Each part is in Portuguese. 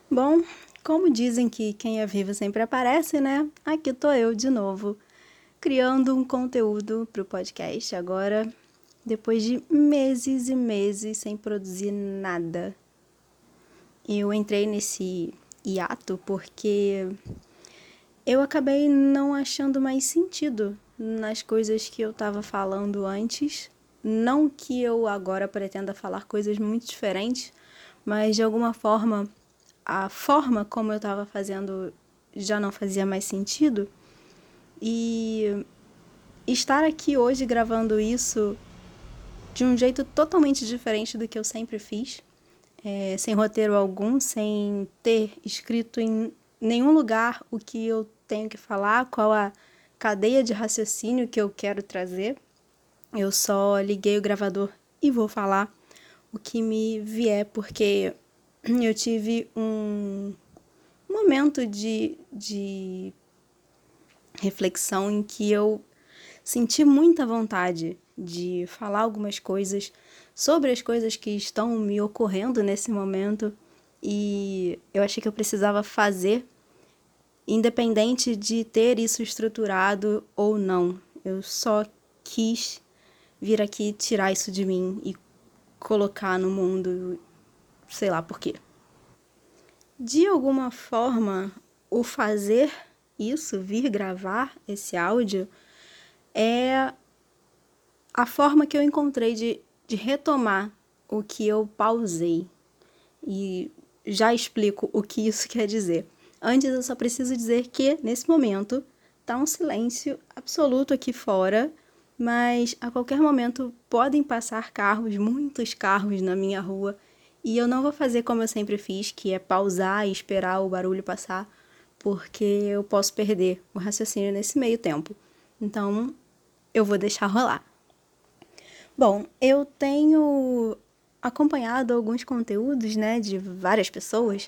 Bom, como dizem que quem é vivo sempre aparece, né? Aqui tô eu de novo, criando um conteúdo pro podcast agora, depois de meses e meses sem produzir nada. Eu entrei nesse hiato porque eu acabei não achando mais sentido nas coisas que eu tava falando antes. Não que eu agora pretenda falar coisas muito diferentes, mas de alguma forma a forma como eu estava fazendo já não fazia mais sentido. E estar aqui hoje gravando isso de um jeito totalmente diferente do que eu sempre fiz, sem roteiro algum, sem ter escrito em nenhum lugar o que eu tenho que falar, qual a cadeia de raciocínio que eu quero trazer. Eu só liguei o gravador e vou falar o que me vier, porque eu tive um momento de reflexão em que eu senti muita vontade de falar algumas coisas sobre as coisas que estão me ocorrendo nesse momento e eu achei que eu precisava fazer, independente de ter isso estruturado ou não. Eu só quis vir aqui tirar isso de mim e colocar no mundo, sei lá por quê. De alguma forma, o fazer isso, vir gravar esse áudio, é a forma que eu encontrei de retomar o que eu pausei. E já explico o que isso quer dizer. Antes, eu só preciso dizer que, nesse momento, tá um silêncio absoluto aqui fora, mas a qualquer momento podem passar carros, muitos carros na minha rua, e eu não vou fazer como eu sempre fiz, que é pausar e esperar o barulho passar, porque eu posso perder o raciocínio nesse meio tempo. Então, eu vou deixar rolar. Bom, eu tenho acompanhado alguns conteúdos, né, de várias pessoas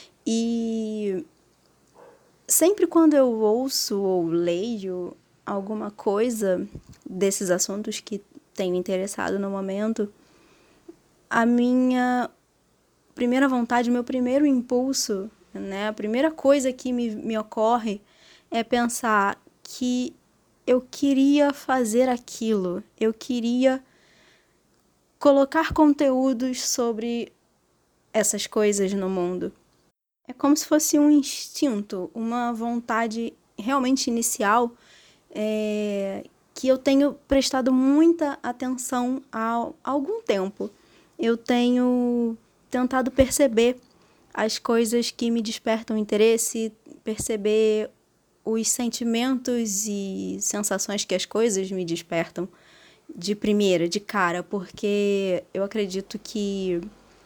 e sempre quando eu ouço ou leio alguma coisa desses assuntos que tenho interessado no momento, a minha primeira vontade, o meu primeiro impulso, né, a primeira coisa que me ocorre é pensar que eu queria fazer aquilo, eu queria colocar conteúdos sobre essas coisas no mundo. É como se fosse um instinto, uma vontade realmente inicial, que eu tenho prestado muita atenção há algum tempo. Eu tenho tentado perceber as coisas que me despertam interesse, perceber os sentimentos e sensações que as coisas me despertam de primeira, de cara, porque eu acredito que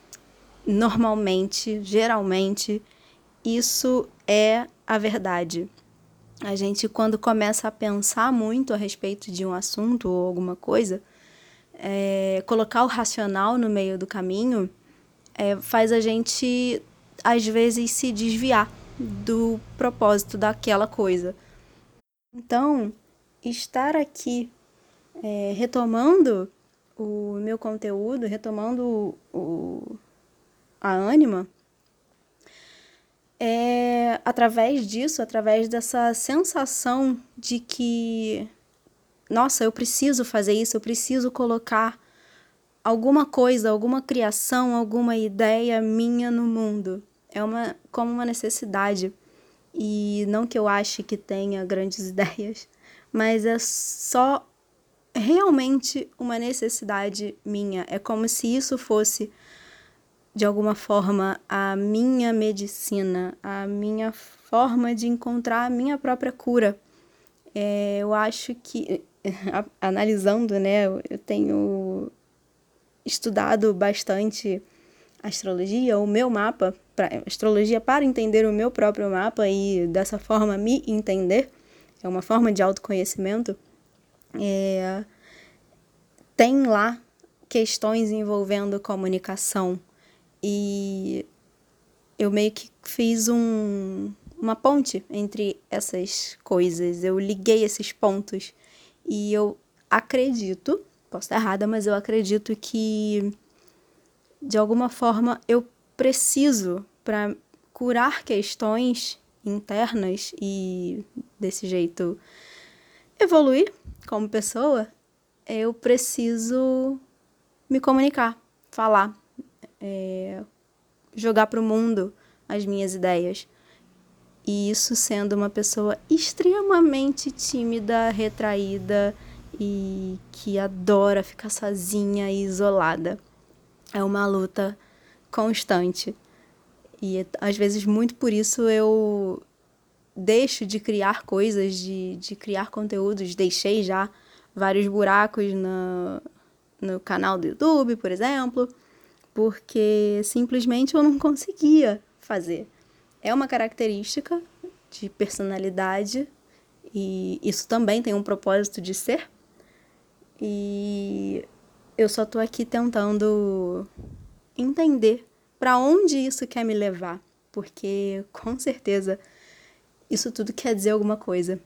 normalmente, geralmente, isso é a verdade. A gente, quando começa a pensar muito a respeito de um assunto ou alguma coisa, colocar o racional no meio do caminho faz a gente, às vezes, se desviar do propósito daquela coisa. Então, estar aqui retomando o meu conteúdo, retomando a Ânima, é através disso, através dessa sensação de que, nossa, eu preciso fazer isso, eu preciso colocar alguma coisa, alguma criação, alguma ideia minha no mundo. É como uma necessidade. E não que eu ache que tenha grandes ideias, mas é só realmente uma necessidade minha. É como se isso fosse de alguma forma a minha medicina, a minha forma de encontrar a minha própria cura. Eu acho que, analisando, né, eu tenho estudado bastante astrologia, o meu mapa, astrologia para entender o meu próprio mapa e dessa forma me entender, é uma forma de autoconhecimento. Tem lá questões envolvendo comunicação e eu meio que fiz uma ponte entre essas coisas. Eu liguei esses pontos e eu acredito, posso estar errada, mas eu acredito que de alguma forma eu preciso para curar questões internas e desse jeito evoluir como pessoa, eu preciso me comunicar, falar, jogar para o mundo as minhas ideias. E isso sendo uma pessoa extremamente tímida, retraída e que adora ficar sozinha e isolada. É uma luta constante. E às vezes muito por isso eu deixo de criar coisas, de criar conteúdos. Deixei já vários buracos no canal do YouTube, por exemplo, porque simplesmente eu não conseguia fazer. É uma característica de personalidade e isso também tem um propósito de ser. E eu só tô aqui tentando entender para onde isso quer me levar, porque com certeza isso tudo quer dizer alguma coisa.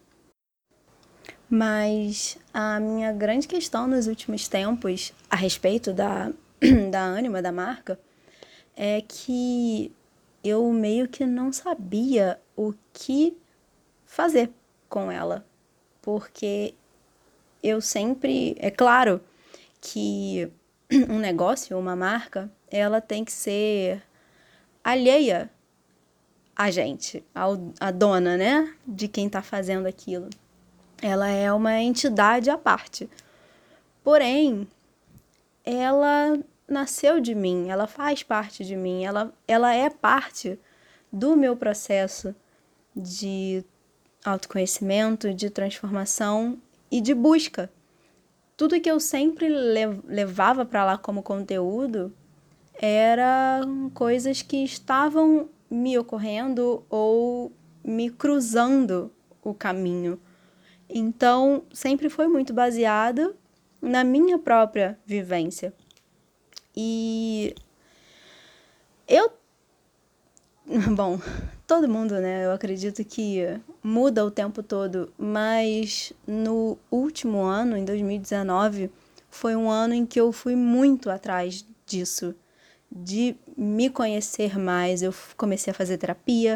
Mas a minha grande questão nos últimos tempos a respeito da Ânima, da marca, é que eu meio que não sabia o que fazer com ela. Porque eu sempre... É claro que um negócio, uma marca, ela tem que ser alheia a gente, a dona, né? De quem tá fazendo aquilo. Ela é uma entidade à parte. Porém, ela nasceu de mim, ela faz parte de mim, ela é parte do meu processo de autoconhecimento, de transformação e de busca. Tudo que eu sempre levava para lá como conteúdo eram coisas que estavam me ocorrendo ou me cruzando o caminho. Então, sempre foi muito baseado na minha própria vivência. E eu... Bom, todo mundo, né? Eu acredito que muda o tempo todo, mas no último ano, em 2019, foi um ano em que eu fui muito atrás disso, de me conhecer mais. Eu comecei a fazer terapia,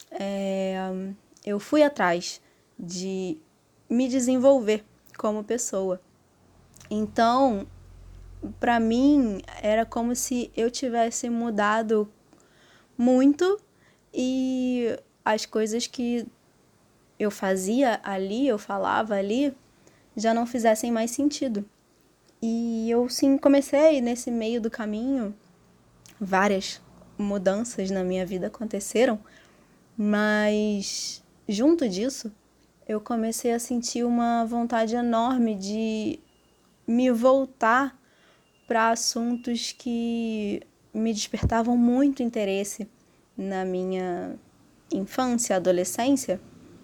eu fui atrás de me desenvolver como pessoa. Então, para mim, era como se eu tivesse mudado muito e as coisas que eu fazia ali, eu falava ali, já não fizessem mais sentido. E eu, sim, comecei nesse meio do caminho, várias mudanças na minha vida aconteceram, mas junto disso, eu comecei a sentir uma vontade enorme de me voltar para assuntos que me despertavam muito interesse na minha infância, adolescência,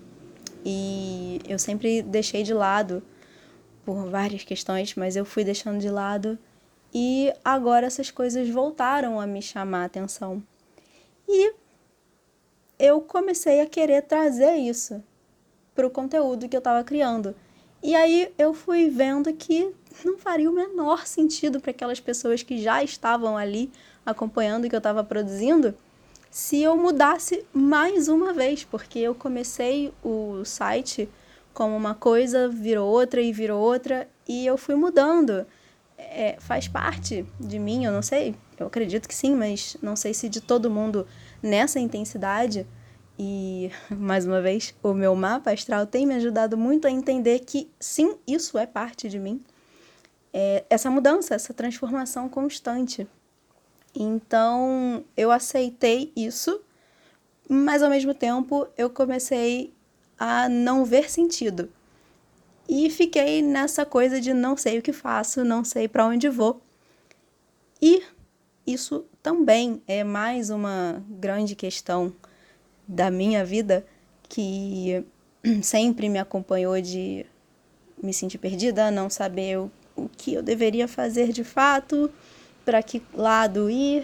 e eu sempre deixei de lado por várias questões, mas eu fui deixando de lado e agora essas coisas voltaram a me chamar a atenção. E eu comecei a querer trazer isso para o conteúdo que eu estava criando. E aí eu fui vendo que não faria o menor sentido para aquelas pessoas que já estavam ali acompanhando o que eu estava produzindo se eu mudasse mais uma vez, porque eu comecei o site como uma coisa, virou outra e virou outra, e eu fui mudando. Faz parte de mim, eu não sei, eu acredito que sim, mas não sei se de todo mundo nessa intensidade. E, mais uma vez, o meu mapa astral tem me ajudado muito a entender que, sim, isso é parte de mim. Essa mudança, essa transformação constante. Então, eu aceitei isso, mas, ao mesmo tempo, eu comecei a não ver sentido. E fiquei nessa coisa de não sei o que faço, não sei para onde vou. E isso também é mais uma grande questão da minha vida que sempre me acompanhou, de me sentir perdida, não saber o que eu deveria fazer de fato, para que lado ir.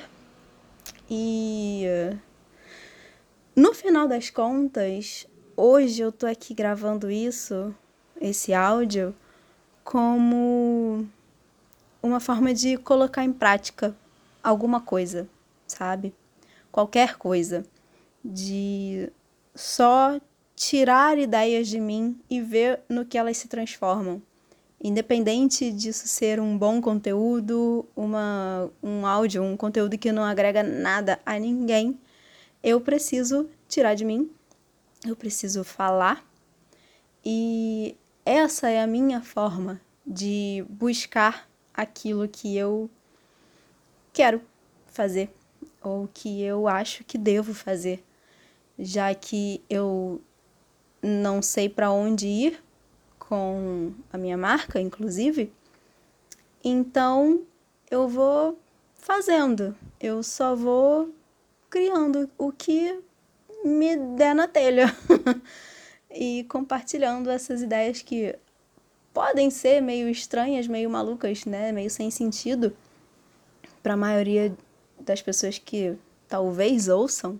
E no final das contas, hoje eu tô aqui gravando esse áudio, como uma forma de colocar em prática alguma coisa, sabe? Qualquer coisa. de só tirar ideias de mim e ver no que elas se transformam. Independente disso ser um bom conteúdo, um áudio, um conteúdo que não agrega nada a ninguém, eu preciso tirar de mim, eu preciso falar, e essa é a minha forma de buscar aquilo que eu quero fazer, ou que eu acho que devo fazer, já que eu não sei para onde ir com a minha marca, inclusive, então eu vou fazendo, eu só vou criando o que me der na telha e compartilhando essas ideias que podem ser meio estranhas, meio malucas, né, meio sem sentido para a maioria das pessoas que talvez ouçam,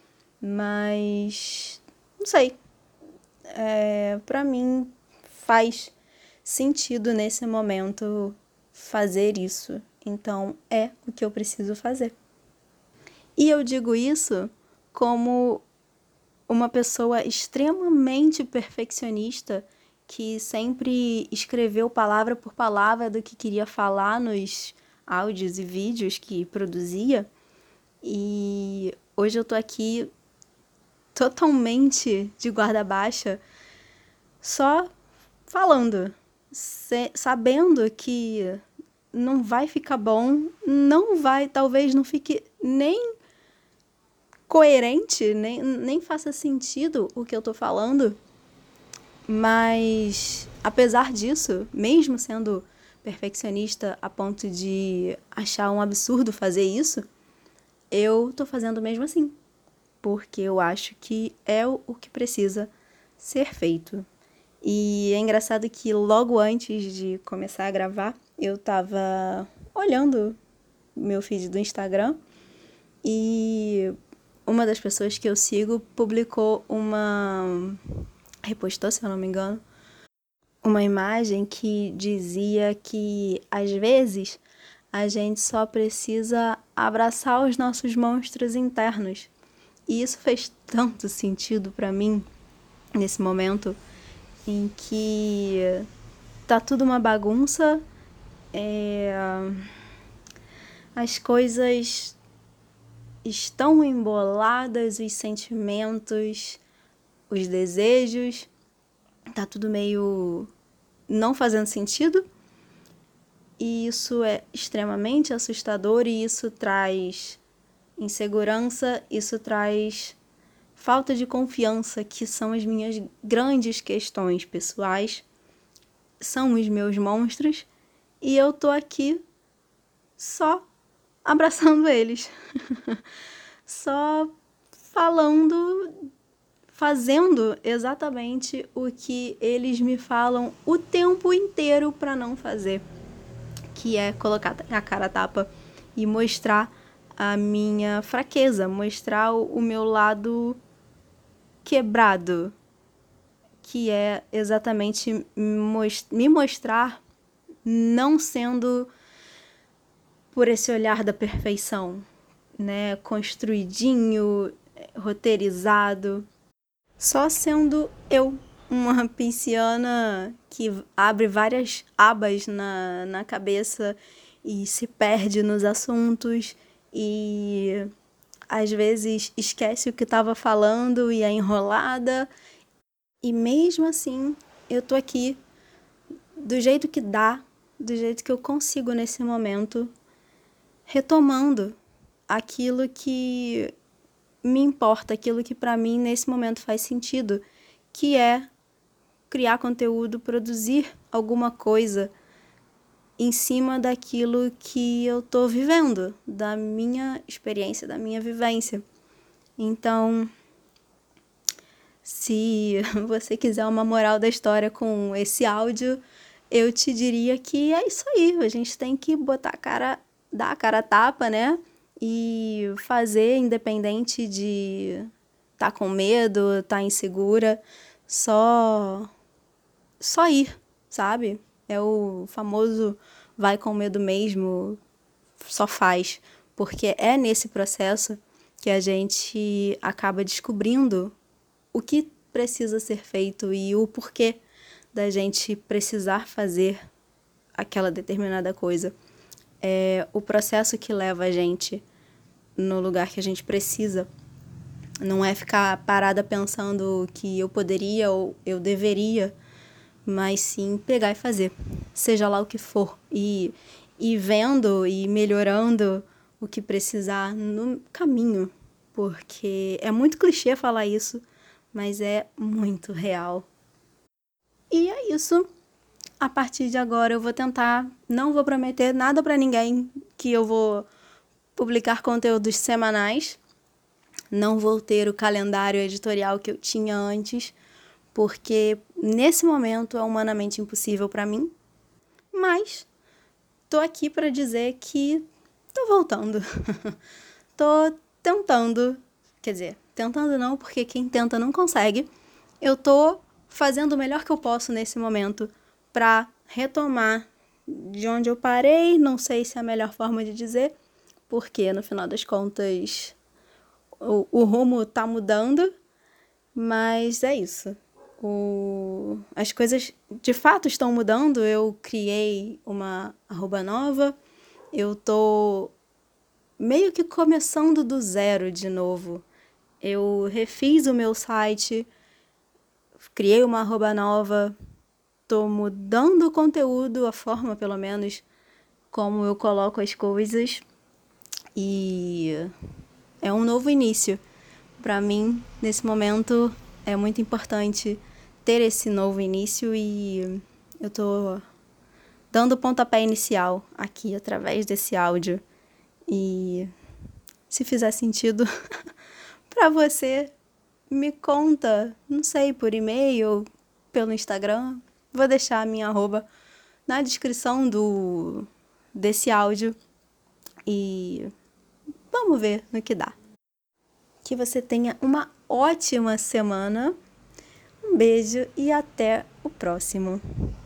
mas não sei, para mim faz sentido nesse momento fazer isso, então é o que eu preciso fazer. E eu digo isso como uma pessoa extremamente perfeccionista que sempre escreveu palavra por palavra do que queria falar nos áudios e vídeos que produzia. E hoje eu tô aqui totalmente de guarda baixa, só falando, sabendo que não vai ficar bom, não vai, talvez não fique nem coerente, nem faça sentido o que eu tô falando, mas apesar disso, mesmo sendo perfeccionista a ponto de achar um absurdo fazer isso, eu tô fazendo mesmo assim, porque eu acho que é o que precisa ser feito. E é engraçado que logo antes de começar a gravar, eu tava olhando meu feed do Instagram e uma das pessoas que eu sigo repostou, se eu não me engano, uma imagem que dizia que às vezes a gente só precisa abraçar os nossos monstros internos. E isso fez tanto sentido para mim nesse momento em que tá tudo uma bagunça, as coisas estão emboladas, os sentimentos, os desejos, tá tudo meio não fazendo sentido. E isso é extremamente assustador e isso traz insegurança, isso traz falta de confiança, que são as minhas grandes questões pessoais, são os meus monstros, e eu tô aqui só abraçando eles, só falando, fazendo exatamente o que eles me falam o tempo inteiro para não fazer, que é colocar a cara a tapa e mostrar a minha fraqueza, mostrar o meu lado quebrado, que é exatamente me mostrar não sendo por esse olhar da perfeição, né, construidinho, roteirizado, só sendo eu, uma pisciana que abre várias abas na cabeça e se perde nos assuntos e às vezes esquece o que estava falando e é enrolada. E mesmo assim, eu tô aqui do jeito que dá, do jeito que eu consigo nesse momento, retomando aquilo que me importa, aquilo que para mim nesse momento faz sentido, que é criar conteúdo, produzir alguma coisa em cima daquilo que eu tô vivendo, da minha experiência, da minha vivência. Então, se você quiser uma moral da história com esse áudio, eu te diria que é isso aí, a gente tem que botar a cara, dar a cara a tapa, né? E fazer, independente de tá com medo, tá insegura, só ir, sabe? É o famoso vai com medo mesmo, só faz, porque é nesse processo que a gente acaba descobrindo o que precisa ser feito e o porquê da gente precisar fazer aquela determinada coisa. É o processo que leva a gente no lugar que a gente precisa. Não é ficar parada pensando que eu poderia ou eu deveria, mas sim pegar e fazer, seja lá o que for. E vendo e melhorando o que precisar no caminho, porque é muito clichê falar isso, mas é muito real. E é isso. A partir de agora eu vou tentar, não vou prometer nada pra ninguém que eu vou publicar conteúdos semanais. Não vou ter o calendário editorial que eu tinha antes, porque nesse momento é humanamente impossível pra mim. Mas tô aqui pra dizer que tô voltando. Tô tentando, quer dizer, tentando não, porque quem tenta não consegue. Eu tô fazendo o melhor que eu posso nesse momento pra retomar de onde eu parei. Não sei se é a melhor forma de dizer, porque no final das contas o rumo tá mudando, mas é isso. As coisas de fato estão mudando. Eu criei uma arroba nova, eu tô meio que começando do zero de novo. Eu refiz o meu site, criei uma arroba nova, tô mudando o conteúdo, a forma pelo menos como eu coloco as coisas, e é um novo início. Para mim, nesse momento, é muito importante ter esse novo início e eu tô dando o pontapé inicial aqui através desse áudio. E se fizer sentido para você, me conta, não sei, por e-mail, pelo Instagram. Vou deixar a minha arroba na descrição desse áudio e vamos ver no que dá. Que você tenha uma ótima semana. Um beijo e até o próximo.